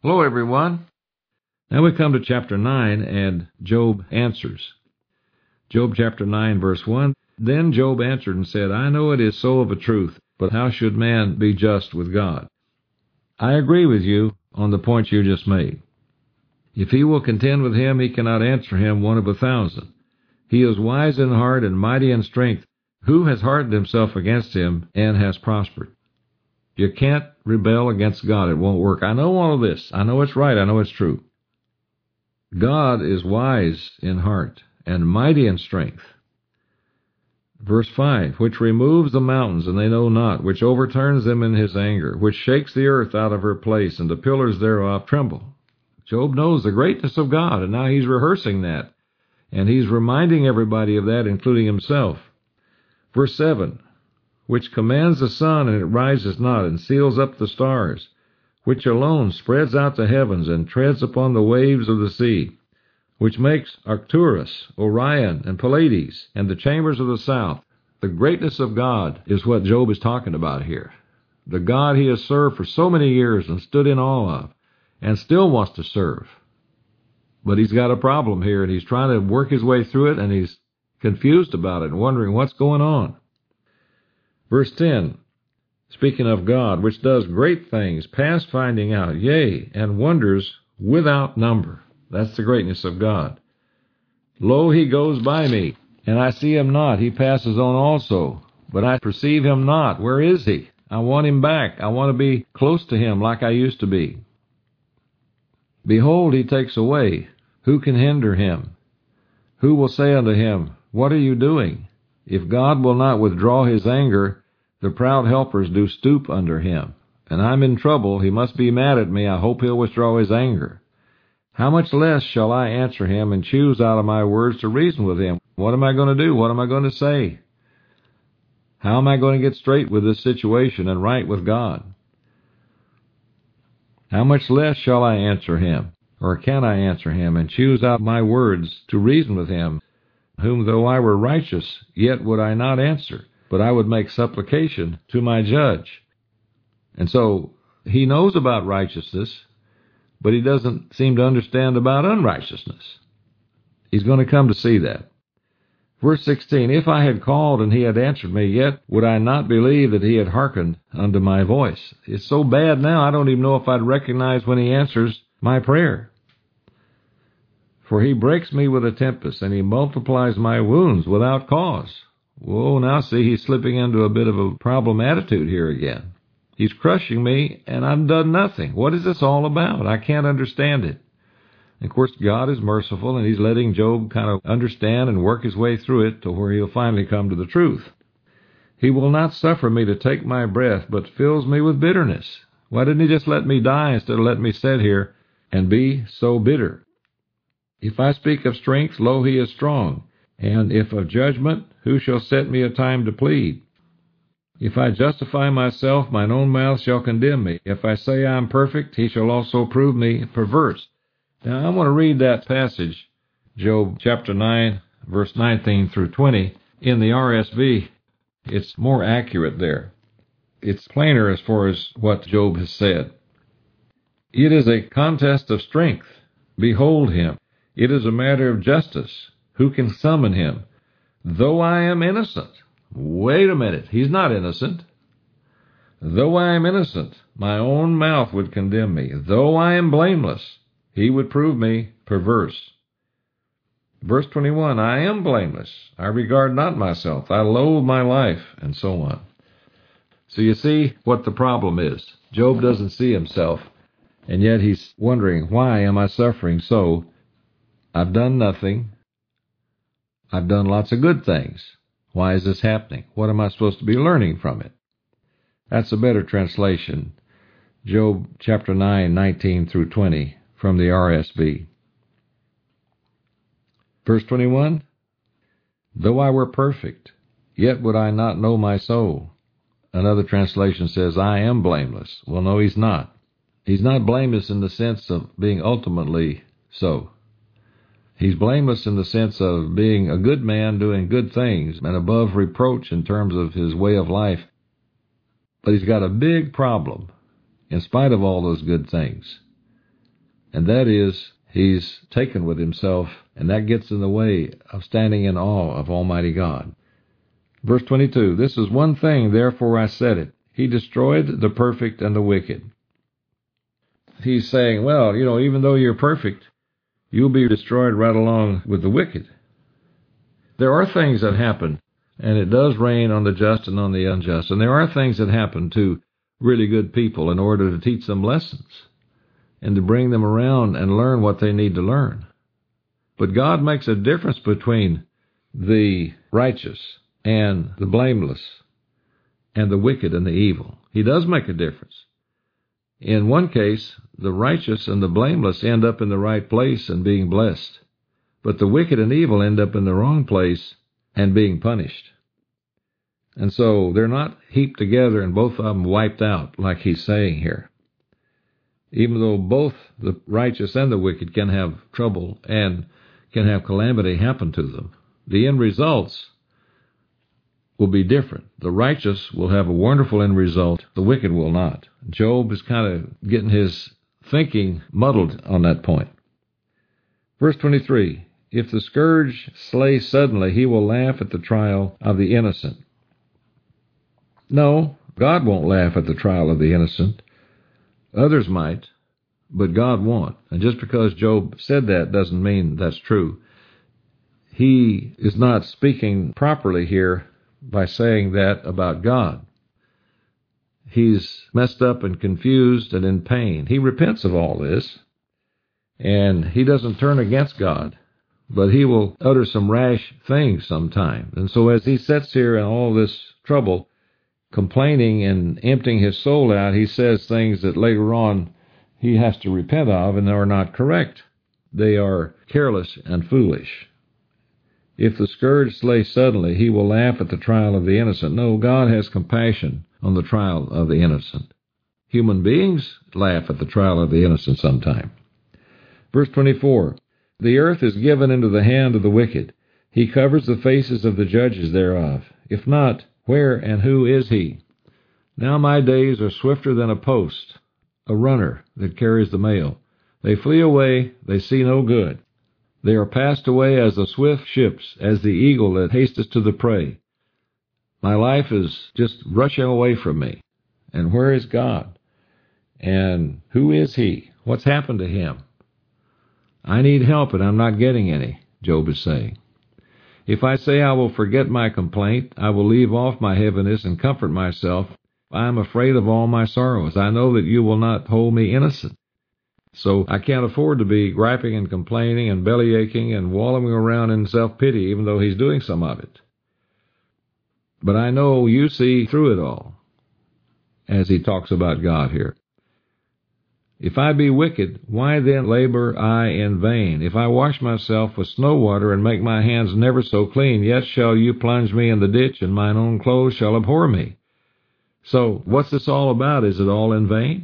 Hello, everyone. Now we come to chapter 9, and Job answers. Job chapter 9, verse 1. Then Job answered and said, I know it is so of a truth, but how should man be just with God? I agree with you on the point you just made. If he will contend with him, he cannot answer him one of 1,000. He is wise in heart and mighty in strength. Who has hardened himself against him and has prospered? You can't rebel against God. It won't work. I know all of this. I know it's right. I know it's true. God is wise in heart and mighty in strength. Verse 5, which removes the mountains, and they know not, which overturns them in his anger, which shakes the earth out of her place, and the pillars thereof tremble. Job knows the greatness of God, and now he's rehearsing that. And he's reminding everybody of that, including himself. Verse 7, which commands the sun, and it rises not, and seals up the stars, which alone spreads out the heavens, and treads upon the waves of the sea, which makes Arcturus, Orion, and Pleiades, and the chambers of the south. The greatness of God is what Job is talking about here. The God he has served for so many years and stood in awe of, and still wants to serve. But he's got a problem here, and he's trying to work his way through it, and he's confused about it and wondering what's going on. Verse 10, speaking of God, which does great things past finding out, yea, and wonders without number. That's the greatness of God. Lo, he goes by me, and I see him not. He passes on also, but I perceive him not. Where is he? I want him back. I want to be close to him like I used to be. Behold, he takes away. Who can hinder him? Who will say unto him, what are you doing? If God will not withdraw his anger, the proud helpers do stoop under him. And I'm in trouble. He must be mad at me. I hope he'll withdraw his anger. How much less shall I answer him and choose out of my words to reason with him? What am I going to do? What am I going to say? How am I going to get straight with this situation and right with God? How much less shall I answer him, or can I answer him, and choose out my words to reason with him, whom though I were righteous, yet would I not answer, but I would make supplication to my judge. And so he knows about righteousness, but he doesn't seem to understand about unrighteousness. He's going to come to see that. Verse 16, if I had called and he had answered me, yet would I not believe that he had hearkened unto my voice. It's so bad now, I don't even know if I'd recognize when he answers my prayer. For he breaks me with a tempest, and he multiplies my wounds without cause. Whoa, now see, he's slipping into a bit of a problem attitude here again. He's crushing me, and I've done nothing. What is this all about? I can't understand it. Of course, God is merciful, and he's letting Job kind of understand and work his way through it to where he'll finally come to the truth. He will not suffer me to take my breath, but fills me with bitterness. Why didn't he just let me die instead of letting me sit here and be so bitter? If I speak of strength, lo, he is strong. And if of judgment, who shall set me a time to plead? If I justify myself, mine own mouth shall condemn me. If I say I am perfect, he shall also prove me perverse. Now, I want to read that passage, Job chapter 9, verse 19 through 20, in the RSV. It's more accurate there. It's plainer as far as what Job has said. It is a contest of strength. Behold him. It is a matter of justice. Who can summon him? Though I am innocent. Wait a minute. He's not innocent. Though I am innocent, my own mouth would condemn me. Though I am blameless, he would prove me perverse. Verse 21, I am blameless. I regard not myself. I loathe my life, and so on. So you see what the problem is. Job doesn't see himself, and yet he's wondering, why am I suffering so? I've done nothing. I've done lots of good things. Why is this happening? What am I supposed to be learning from it? That's a better translation. Job chapter 9, 19 through 20 from the RSV. Verse 21, though I were perfect, yet would I not know my soul. Another translation says, I am blameless. Well, no, he's not. He's not blameless in the sense of being ultimately so. He's blameless in the sense of being a good man doing good things and above reproach in terms of his way of life. But he's got a big problem in spite of all those good things. And that is, he's taken with himself, and that gets in the way of standing in awe of Almighty God. Verse 22, this is one thing, therefore I said it. He destroyed the perfect and the wicked. He's saying, well, even though you're perfect, you'll be destroyed right along with the wicked. There are things that happen, and it does rain on the just and on the unjust, and there are things that happen to really good people in order to teach them lessons and to bring them around and learn what they need to learn. But God makes a difference between the righteous and the blameless and the wicked and the evil. He does make a difference. In one case, the righteous and the blameless end up in the right place and being blessed, but the wicked and evil end up in the wrong place and being punished. And so they're not heaped together and both of them wiped out, like he's saying here. Even though both the righteous and the wicked can have trouble and can have calamity happen to them, the end results will be different. The righteous will have a wonderful end result, the wicked will not. Job is kind of getting his thinking muddled on that point. Verse 23, if the scourge slay suddenly, he will laugh at the trial of the innocent. No, God won't laugh at the trial of the innocent. Others might, but God won't. And just because Job said that doesn't mean that's true. He is not speaking properly here by saying that about God. He's messed up and confused and in pain. He repents of all this, and he doesn't turn against God, but he will utter some rash things sometime. And so as he sits here in all this trouble, complaining and emptying his soul out, he says things that later on he has to repent of and are not correct. They are careless and foolish. If the scourge slay suddenly, he will laugh at the trial of the innocent. No, God has compassion on the trial of the innocent. Human beings laugh at the trial of the innocent sometime. Verse 24, the earth is given into the hand of the wicked. He covers the faces of the judges thereof. If not, where and who is he? Now my days are swifter than a post, a runner that carries the mail. They flee away, they see no good. They are passed away as the swift ships, as the eagle that hasteth to the prey. My life is just rushing away from me. And where is God? And who is he? What's happened to him? I need help and I'm not getting any, Job is saying. If I say I will forget my complaint, I will leave off my heaviness and comfort myself. I am afraid of all my sorrows. I know that you will not hold me innocent. So I can't afford to be griping and complaining and bellyaching and wallowing around in self-pity, even though he's doing some of it. But I know you see through it all, as he talks about God here. If I be wicked, why then labor I in vain? If I wash myself with snow water and make my hands never so clean, yet shall you plunge me in the ditch, and mine own clothes shall abhor me. So what's this all about? Is it all in vain?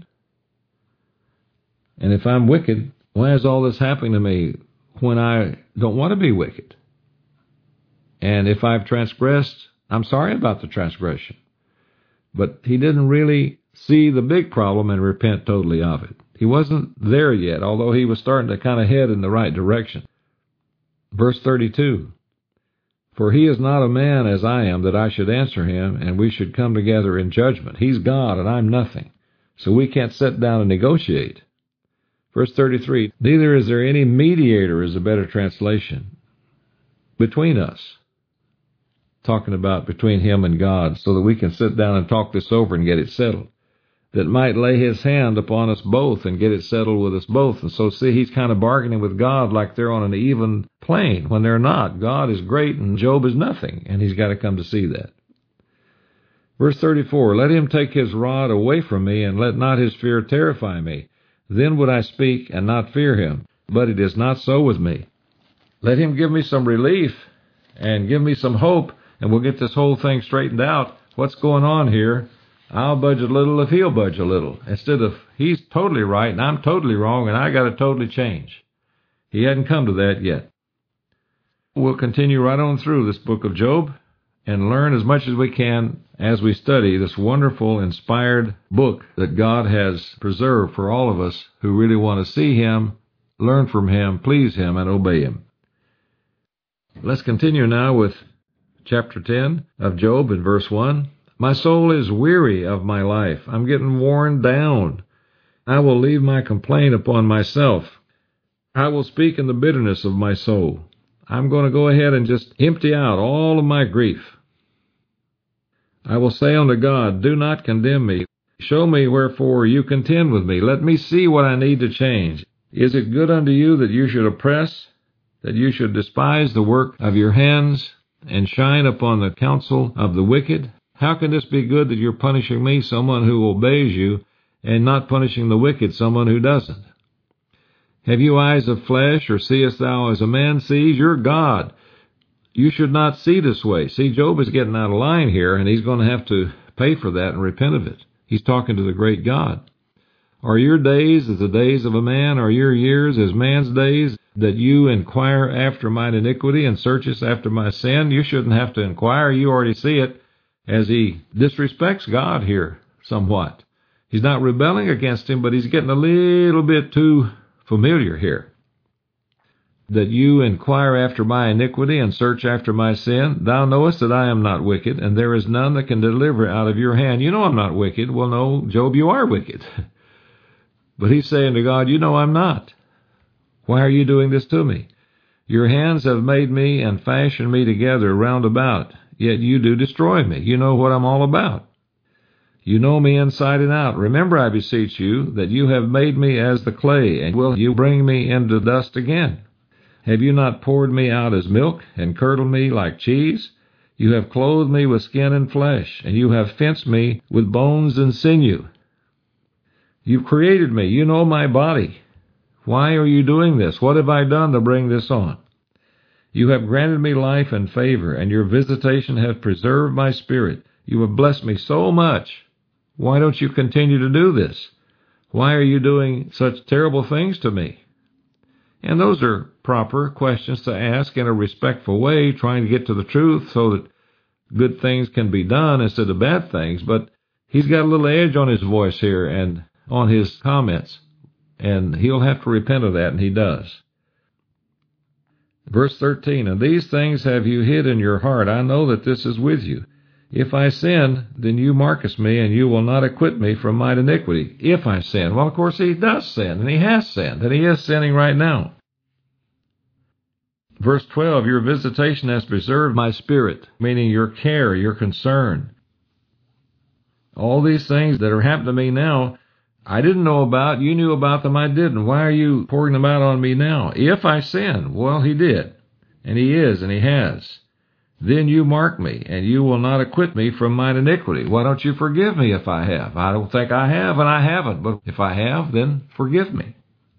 And if I'm wicked, why is all this happening to me when I don't want to be wicked? And if I've transgressed, I'm sorry about the transgression. But he didn't really see the big problem and repent totally of it. He wasn't there yet, although he was starting to kind of head in the right direction. Verse 32, for he is not a man as I am that I should answer him, and we should come together in judgment. He's God and I'm nothing, so we can't sit down and negotiate. Verse 33, neither is there any mediator, is a better translation, between us. Talking about between him and God, so that we can sit down and talk this over and get it settled. That might lay his hand upon us both and get it settled with us both. And so see, he's kind of bargaining with God like they're on an even plane when they're not. God is great and Job is nothing, and he's got to come to see that. Verse 34, let him take his rod away from me, and let not his fear terrify me. Then would I speak and not fear him, but it is not so with me. Let him give me some relief and give me some hope, and we'll get this whole thing straightened out. What's going on here? I'll budge a little if he'll budge a little, instead of he's totally right and I'm totally wrong and I got to totally change. He hadn't come to that yet. We'll continue right on through this book of Job, and learn as much as we can as we study this wonderful, inspired book that God has preserved for all of us who really want to see Him, learn from Him, please Him, and obey Him. Let's continue now with chapter 10 of Job in verse 1. My soul is weary of my life. I'm getting worn down. I will leave my complaint upon myself. I will speak in the bitterness of my soul. I'm going to go ahead and just empty out all of my grief. I will say unto God, do not condemn me. Show me wherefore you contend with me. Let me see what I need to change. Is it good unto you that you should oppress, that you should despise the work of your hands, and shine upon the counsel of the wicked? How can this be good that you're punishing me, someone who obeys you, and not punishing the wicked, someone who doesn't? Have you eyes of flesh, or seest thou as a man sees? You're God. You should not see this way. See, Job is getting out of line here, and he's going to have to pay for that and repent of it. He's talking to the great God. Are your days as the days of a man? Are your years as man's days, that you inquire after mine iniquity and searchest after my sin? You shouldn't have to inquire. You already see it, as he disrespects God here somewhat. He's not rebelling against him, but he's getting a little bit too familiar here. That you inquire after my iniquity and search after my sin. Thou knowest that I am not wicked, and there is none that can deliver out of your hand. You know I'm not wicked. Well, no, Job, you are wicked. But he's saying to God, you know I'm not. Why are you doing this to me? Your hands have made me and fashioned me together round about, yet you do destroy me. You know what I'm all about. You know me inside and out. Remember, I beseech you, that you have made me as the clay, and will you bring me into dust again? Have you not poured me out as milk, and curdled me like cheese? You have clothed me with skin and flesh, and you have fenced me with bones and sinew. You've created me. You know my body. Why are you doing this? What have I done to bring this on? You have granted me life and favor, and your visitation has preserved my spirit. You have blessed me so much. Why don't you continue to do this? Why are you doing such terrible things to me? And those are proper questions to ask in a respectful way, trying to get to the truth so that good things can be done instead of bad things. But he's got a little edge on his voice here and on his comments, and he'll have to repent of that, and he does. Verse 13, and these things have you hid in your heart. I know that this is with you. If I sin, then you markest me, and you will not acquit me from mine iniquity. If I sin. Well, of course, he does sin, and he has sinned, and he is sinning right now. Verse 12, your visitation has preserved my spirit, meaning your care, your concern. All these things that are happening to me now, I didn't know about. You knew about them, I didn't. Why are you pouring them out on me now? If I sin, well, he did, and he is, and he has. Then you mark me, and you will not acquit me from mine iniquity. Why don't you forgive me if I have? I don't think I have, and I haven't. But if I have, then forgive me.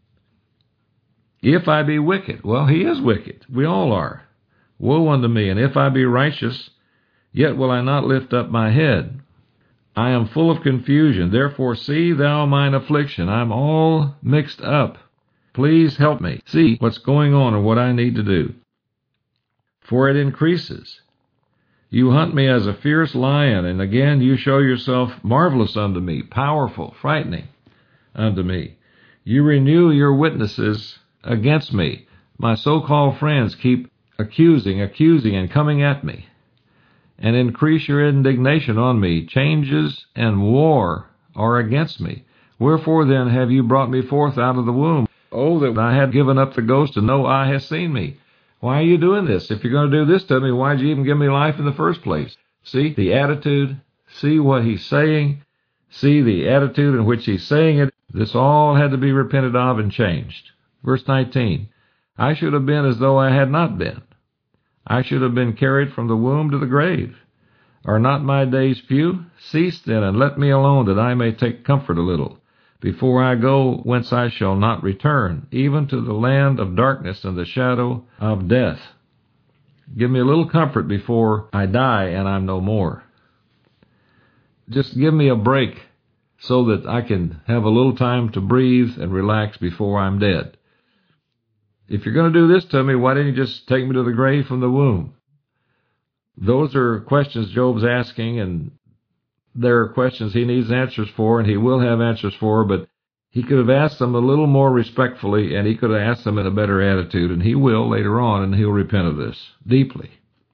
If I be wicked, well, he is wicked. We all are. Woe unto me, and if I be righteous, yet will I not lift up my head. I am full of confusion. Therefore see thou mine affliction. I'm all mixed up. Please help me see what's going on and what I need to do. For it increases. You hunt me as a fierce lion, and again you show yourself marvelous unto me, powerful, frightening unto me. You renew your witnesses against me. My so-called friends keep accusing, and coming at me, and increase your indignation on me. Changes and war are against me. Wherefore then have you brought me forth out of the womb? Oh, that I had given up the ghost, and no eye has seen me. Why are you doing this? If you're going to do this to me, why did you even give me life in the first place? See the attitude, see what he's saying, see the attitude in which he's saying it. This all had to be repented of and changed. Verse 19, I should have been as though I had not been. I should have been carried from the womb to the grave. Are not my days few? Cease then, and let me alone, that I may take comfort a little, before I go whence I shall not return, even to the land of darkness and the shadow of death. Give me a little comfort before I die and I'm no more. Just give me a break so that I can have a little time to breathe and relax before I'm dead. If you're going to do this to me, why didn't you just take me to the grave from the womb? Those are questions Job's asking, and there are questions he needs answers for, and he will have answers for, but he could have asked them a little more respectfully, and he could have asked them in a better attitude, and he will later on, and he'll repent of this deeply.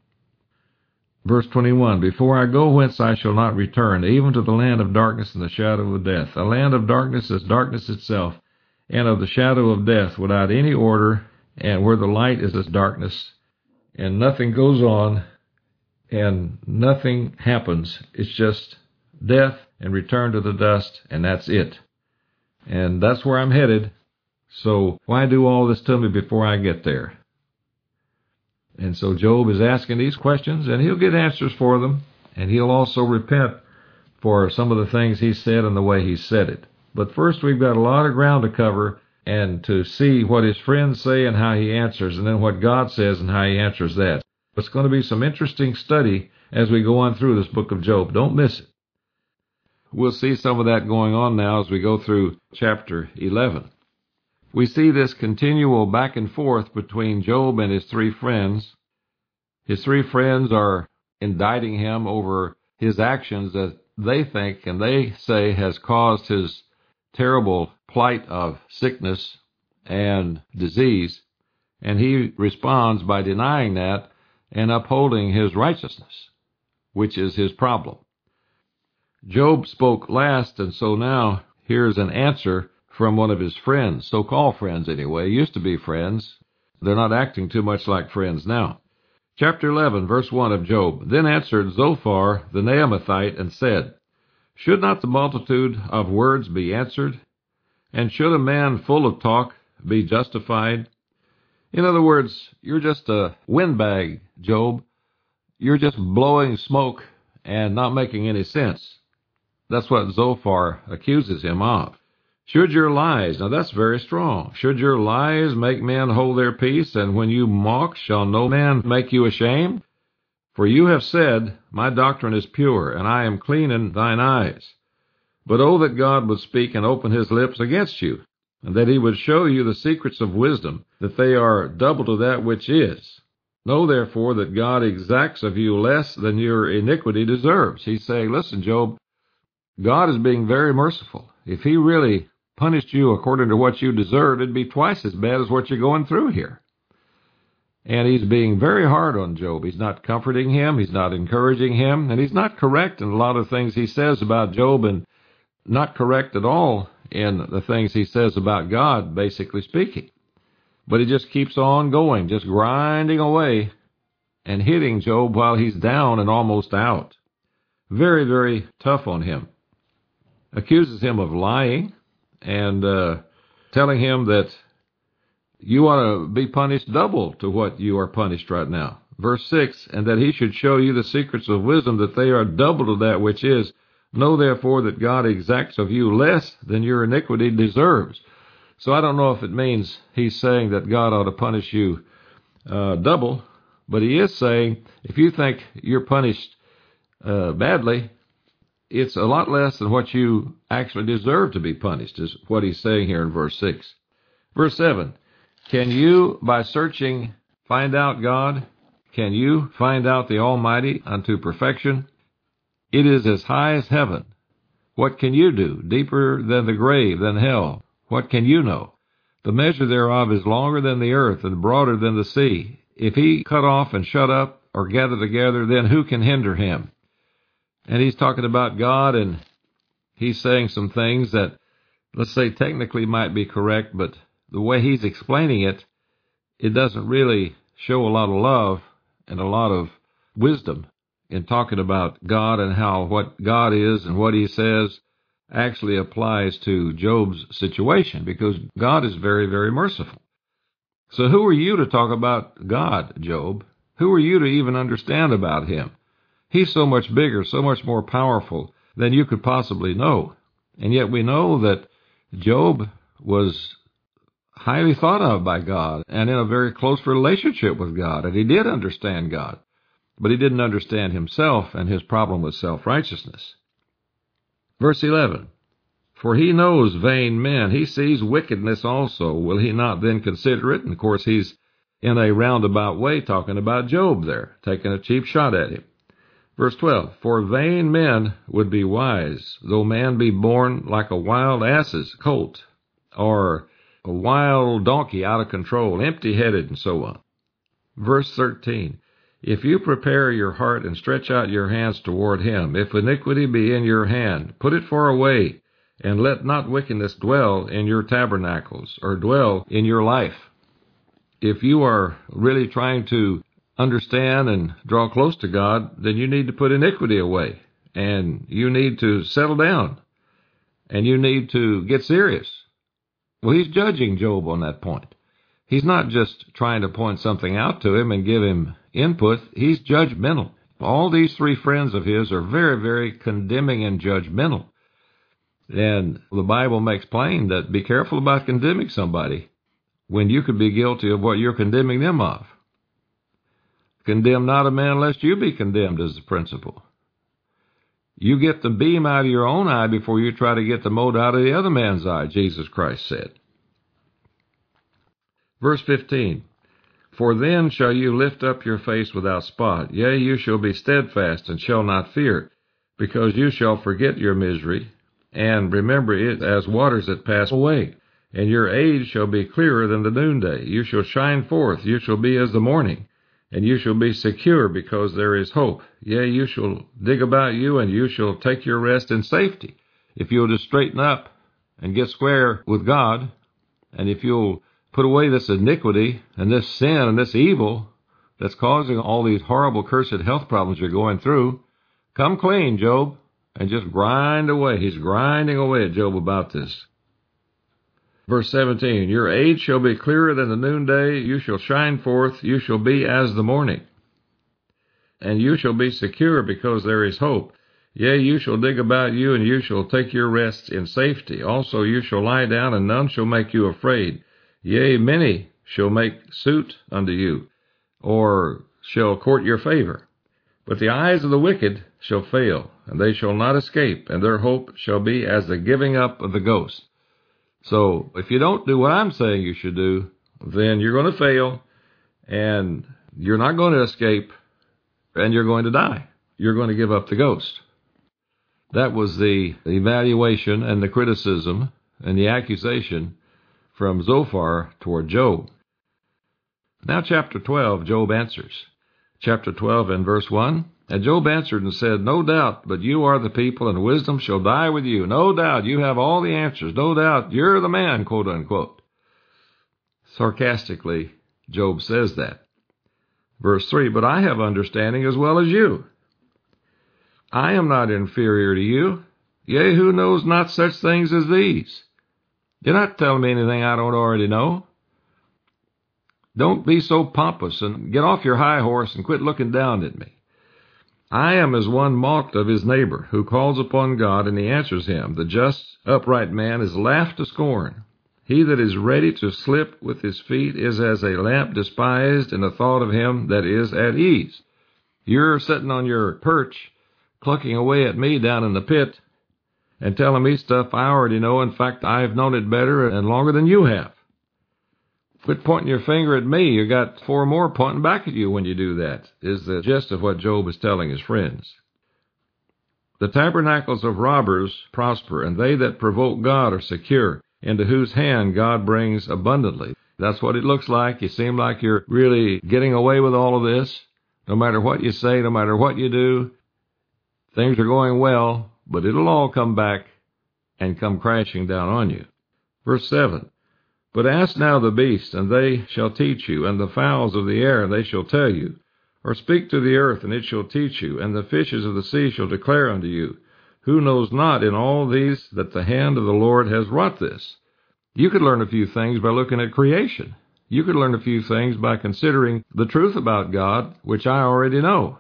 Verse 21, before I go whence I shall not return, even to the land of darkness and the shadow of death. A land of darkness is darkness itself, and of the shadow of death, without any order, and where the light is as darkness, and nothing goes on, and nothing happens. It's just death and return to the dust, and that's it. And that's where I'm headed, so why do all this to me before I get there? And so Job is asking these questions, and he'll get answers for them, and he'll also repent for some of the things he said and the way he said it. But first we've got a lot of ground to cover, and to see what his friends say and how he answers, and then what God says and how he answers that. It's going to be some interesting study as we go on through this book of Job. Don't miss it. We'll see some of that going on now as we go through chapter 11. We see this continual back and forth between Job and his three friends. His three friends are indicting him over his actions that they think and they say has caused his terrible plight of sickness and disease, and he responds by denying that and upholding his righteousness, which is his problem. Job spoke last, and so now here's an answer from one of his friends, so-called friends anyway, used to be friends. They're not acting too much like friends now. Chapter 11, verse 1 of Job. Then answered Zophar the Naamathite and said, should not the multitude of words be answered? And should a man full of talk be justified? In other words, you're just a windbag, Job. You're just blowing smoke and not making any sense. That's what Zophar accuses him of. Should your lies, now that's very strong, should your lies make men hold their peace, and when you mock, shall no man make you ashamed? For you have said, my doctrine is pure, and I am clean in thine eyes. But oh, that God would speak and open his lips against you, and that he would show you the secrets of wisdom, that they are double to that which is. Know therefore that God exacts of you less than your iniquity deserves. He's saying, listen, Job, God is being very merciful. If he really punished you according to what you deserved, it'd be twice as bad as what you're going through here. And he's being very hard on Job. He's not comforting him, he's not encouraging him, and he's not correct in a lot of things he says about Job, and not correct at all in the things he says about God, basically speaking. But he just keeps on going, just grinding away and hitting Job while he's down and almost out. Very, very tough on him. Accuses him of lying and telling him that you ought to be punished double to what you are punished right now. Verse 6, and that he should show you the secrets of wisdom, that they are double to that which is. Know therefore that God exacts of you less than your iniquity deserves. So I don't know if it means he's saying that God ought to punish you double, but he is saying if you think you're punished badly, it's a lot less than what you actually deserve to be punished, is what he's saying here in verse 6. Verse 7, can you, by searching, find out God? Can you find out the Almighty unto perfection? It is as high as heaven. What can you do? Deeper than the grave, than hell. What can you know? The measure thereof is longer than the earth, and broader than the sea. If he cut off and shut up, or gather together, then who can hinder him? And he's talking about God, and he's saying some things that, let's say, technically might be correct, but the way he's explaining it, it doesn't really show a lot of love and a lot of wisdom in talking about God and how what God is and what he says actually applies to Job's situation, because God is very, very merciful. So who are you to talk about God, Job? Who are you to even understand about him? He's so much bigger, so much more powerful than you could possibly know. And yet we know that Job was highly thought of by God and in a very close relationship with God, and he did understand God. But he didn't understand himself, and his problem was self-righteousness. Verse 11, for he knows vain men, he sees wickedness also. Will he not then consider it? And of course he's in a roundabout way, talking about Job there, taking a cheap shot at him. Verse 12, for vain men would be wise, though man be born like a wild ass's colt, or a wild donkey out of control, empty-headed, and so on. Verse 13, if you prepare your heart and stretch out your hands toward him, if iniquity be in your hand, put it far away, and let not wickedness dwell in your tabernacles, or dwell in your life. If you are really trying to understand and draw close to God, then you need to put iniquity away, and you need to settle down, and you need to get serious. Well, he's judging Job on that point. He's not just trying to point something out to him and give him input. He's judgmental. All these three friends of his are very, very condemning and judgmental. And the Bible makes plain that be careful about condemning somebody when you could be guilty of what you're condemning them of. Condemn not a man lest you be condemned is the principle. You get the beam out of your own eye before you try to get the mote out of the other man's eye, Jesus Christ said. Verse 15, for then shall you lift up your face without spot. Yea, you shall be steadfast and shall not fear, because you shall forget your misery, and remember it as waters that pass away. And your age shall be clearer than the noonday. You shall shine forth, you shall be as the morning. And you shall be secure, because there is hope. Yea, you shall dig about you, and you shall take your rest in safety. If you'll just straighten up and get square with God, and if you'll put away this iniquity and this sin and this evil that's causing all these horrible, cursed health problems you're going through, come clean, Job, and just grind away. He's grinding away at Job about this. Verse 17, your age shall be clearer than the noonday, you shall shine forth, you shall be as the morning. And you shall be secure, because there is hope. Yea, you shall dig about you, and you shall take your rest in safety. Also you shall lie down, and none shall make you afraid. Yea, many shall make suit unto you, or shall court your favor. But the eyes of the wicked shall fail, and they shall not escape, and their hope shall be as the giving up of the ghost. So if you don't do what I'm saying you should do, then you're going to fail, and you're not going to escape, and you're going to die. You're going to give up the ghost. That was the evaluation and the criticism and the accusation from Zophar toward Job. Now chapter 12, Job answers. Chapter 12 and verse 1, and Job answered and said, no doubt, but you are the people, and wisdom shall die with you. No doubt, you have all the answers. No doubt, you're the man, quote unquote. Sarcastically, Job says that. Verse 3, but I have understanding as well as you. I am not inferior to you. Yea, who knows not such things as these? You're not telling me anything I don't already know. Don't be so pompous, and get off your high horse and quit looking down at me. I am as one mocked of his neighbor, who calls upon God, and he answers him. The just, upright man is laughed to scorn. He that is ready to slip with his feet is as a lamp despised in the thought of him that is at ease. You're sitting on your perch, clucking away at me down in the pit, and telling me stuff I already know. In fact, I've known it better and longer than you have. Quit pointing your finger at me. You got four more pointing back at you when you do that, is the gist of what Job is telling his friends. The tabernacles of robbers prosper, and they that provoke God are secure, into whose hand God brings abundantly. That's what it looks like. You seem like you're really getting away with all of this. No matter what you say, no matter what you do, things are going well, but it'll all come back and come crashing down on you. Verse 7, but ask now the beasts, and they shall teach you, and the fowls of the air, and they shall tell you. Or speak to the earth, and it shall teach you, and the fishes of the sea shall declare unto you. Who knows not in all these that the hand of the Lord has wrought this? You could learn a few things by looking at creation. You could learn a few things by considering the truth about God, which I already know.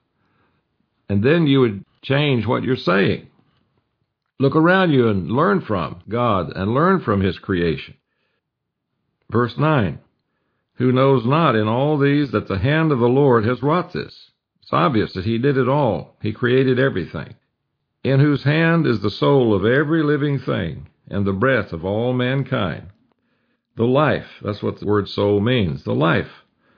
And then you would change what you're saying. Look around you and learn from God and learn from his creation. Verse 9, who knows not in all these that the hand of the Lord has wrought this? It's obvious that he did it all. He created everything. In whose hand is the soul of every living thing, and the breath of all mankind. The life, that's what the word soul means, the life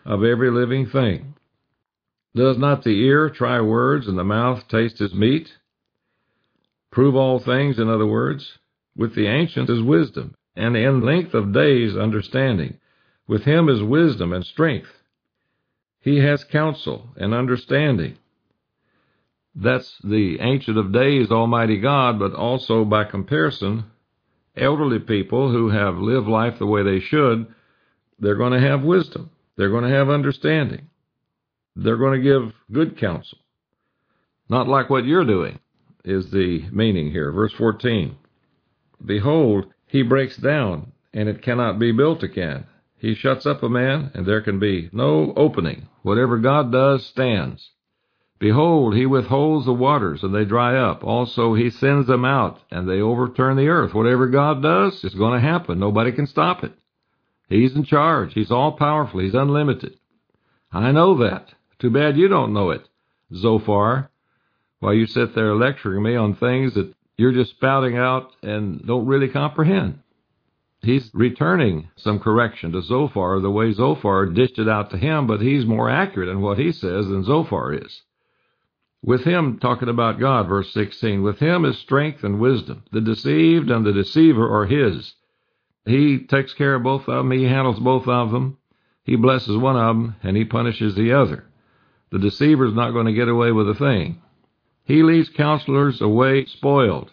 of every living thing. Does not the ear try words, and the mouth taste his meat? Prove all things, in other words. With the ancient is wisdom, and in length of days understanding. With him is wisdom and strength. He has counsel and understanding. That's the Ancient of Days, Almighty God, but also by comparison, elderly people who have lived life the way they should, they're going to have wisdom. They're going to have understanding. They're going to give good counsel. Not like what you're doing, is the meaning here. Verse 14, Behold, he breaks down, and it cannot be built again. He shuts up a man, and there can be no opening. Whatever God does stands. Behold, he withholds the waters, and they dry up. Also, he sends them out, and they overturn the earth. Whatever God does is going to happen. Nobody can stop it. He's in charge. He's all-powerful. He's unlimited. I know that. Too bad you don't know it, Zophar, while you sit there lecturing me on things that you're just spouting out and don't really comprehend. He's returning some correction to Zophar the way Zophar dished it out to him, but he's more accurate in what he says than Zophar is. With him, talking about God, verse 16, with him is strength and wisdom. The deceived and the deceiver are his. He takes care of both of them. He handles both of them. He blesses one of them, and he punishes the other. The deceiver's not going to get away with a thing. He leads counselors away spoiled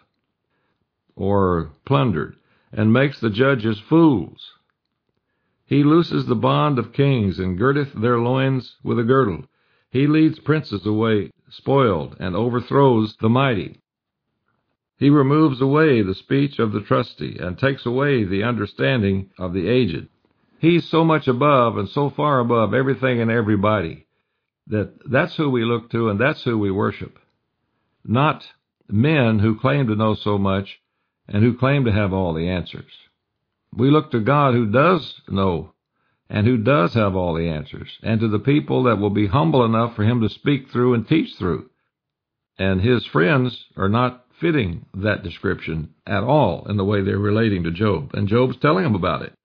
or plundered, and makes the judges fools. He looses the bond of kings, and girdeth their loins with a girdle. He leads princes away spoiled, and overthrows the mighty. He removes away the speech of the trusty, and takes away the understanding of the aged. He's so much above and so far above everything and everybody that's who we look to and that's who we worship. Not men who claim to know so much and who claim to have all the answers. We look to God who does know and who does have all the answers, and to the people that will be humble enough for him to speak through and teach through. And his friends are not fitting that description at all in the way they're relating to Job, and Job's telling them about it.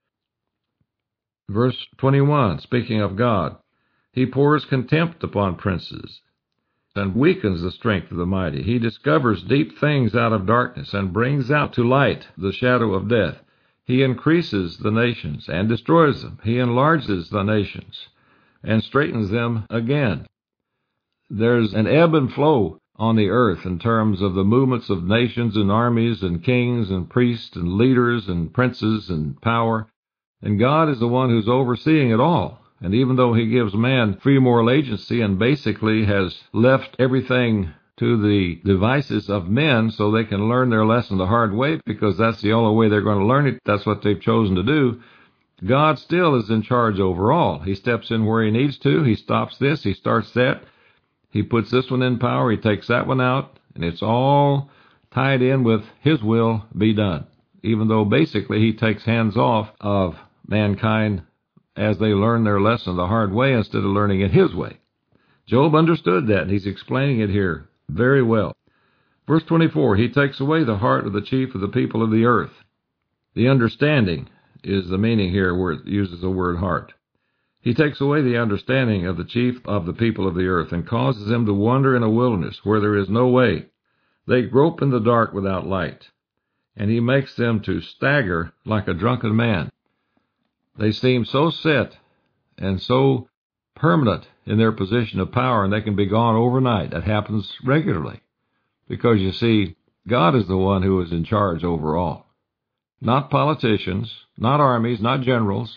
Verse 21, speaking of God, he pours contempt upon princes and weakens the strength of the mighty. He discovers deep things out of darkness and brings out to light the shadow of death. He increases the nations and destroys them. He enlarges the nations and straightens them again. There's an ebb and flow on the earth in terms of the movements of nations and armies and kings and priests and leaders and princes and power. And God is the one who's overseeing it all. And even though he gives man free moral agency and basically has left everything to the devices of men so they can learn their lesson the hard way, because that's the only way they're going to learn it, that's what they've chosen to do, God still is in charge over all. He steps in where he needs to. He stops this. He starts that. He puts this one in power. He takes that one out. And it's all tied in with his will be done, even though basically he takes hands off of mankind as they learn their lesson the hard way instead of learning it his way. Job understood that, and he's explaining it here very well. Verse 24, he takes away the heart of the chief of the people of the earth. The understanding is the meaning here where it uses the word heart. He takes away the understanding of the chief of the people of the earth and causes them to wander in a wilderness where there is no way. They grope in the dark without light, and he makes them to stagger like a drunken man. They seem so set and so permanent in their position of power, and they can be gone overnight. That happens regularly because, you see, God is the one who is in charge over all. Not politicians, not armies, not generals,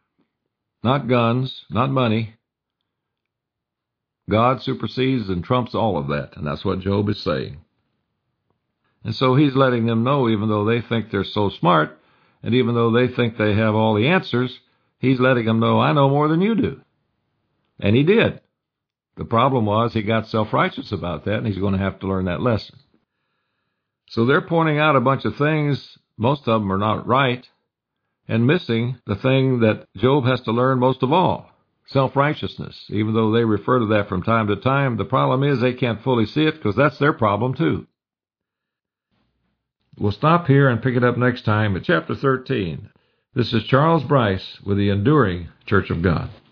not guns, not money. God supersedes and trumps all of that, and that's what Job is saying. And so he's letting them know, even though they think they're so smart, and even though they think they have all the answers, he's letting them know, I know more than you do. And he did. The problem was he got self-righteous about that, and he's going to have to learn that lesson. So they're pointing out a bunch of things. Most of them are not right, and missing the thing that Job has to learn most of all, self-righteousness. Even though they refer to that from time to time, the problem is they can't fully see it because that's their problem too. We'll stop here and pick it up next time at chapter 13. This is Charles Bryce with the Enduring Church of God.